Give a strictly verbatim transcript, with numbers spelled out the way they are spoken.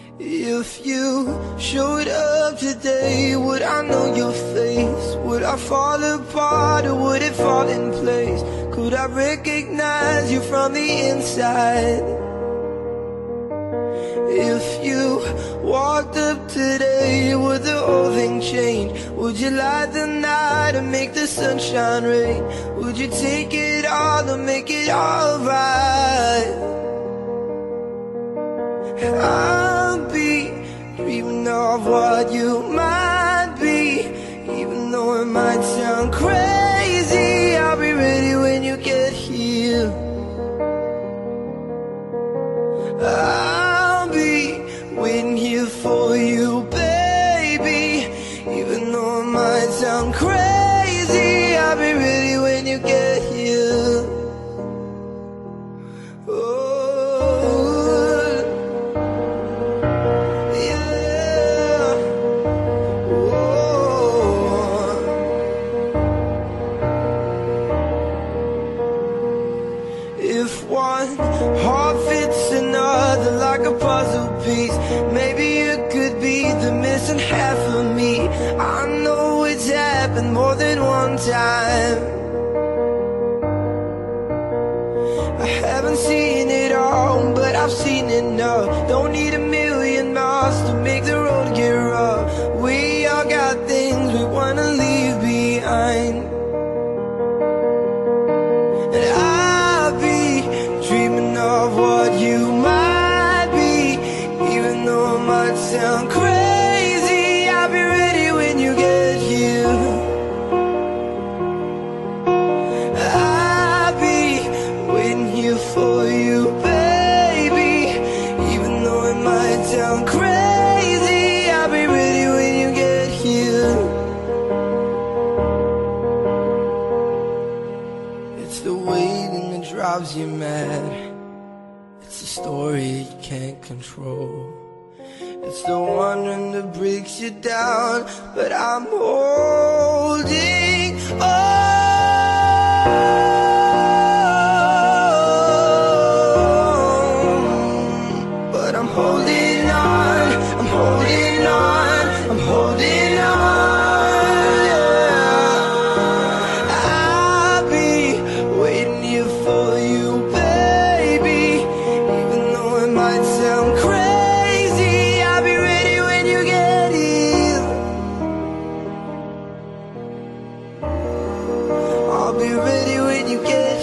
If you showed up today, would I know your face? Would I fall apart or would it fall in place? Could I recognize you from the inside? If you walked up today, would the whole thing change? Would you light the night and make the sunshine rain? Would you take it all and make it all right? I'll be dreaming of what you might be, even though it might sound crazy. I'll be ready when you get here. I'll be waiting here for you, baby, even though it might sound crazy. I'll be ready when you get here. Oh. If one heart fits another like a puzzle piece, maybe you could be the missing half of me. I know it's happened more than one time. I haven't seen it all, but I've seen enough. Don't need a million miles to make the road get rough. We all got things we wanna leave behind, and I'll be dreaming of what you might be, even though it might sound crazy. I'll be ready when you get here. I'll be waiting here for you, baby, even though it might sound crazy. I'll be ready when you get here. It's the waiting that drives you mad. It's a story you can't control. It's the wondering that breaks you down, but I'm holding on. But I'm holding on, I'm holding on, I'm holding on, yeah. I'll be waiting here for you, baby, even though it might sound crazy. I'll be ready when you get here. I'll be ready when you get here.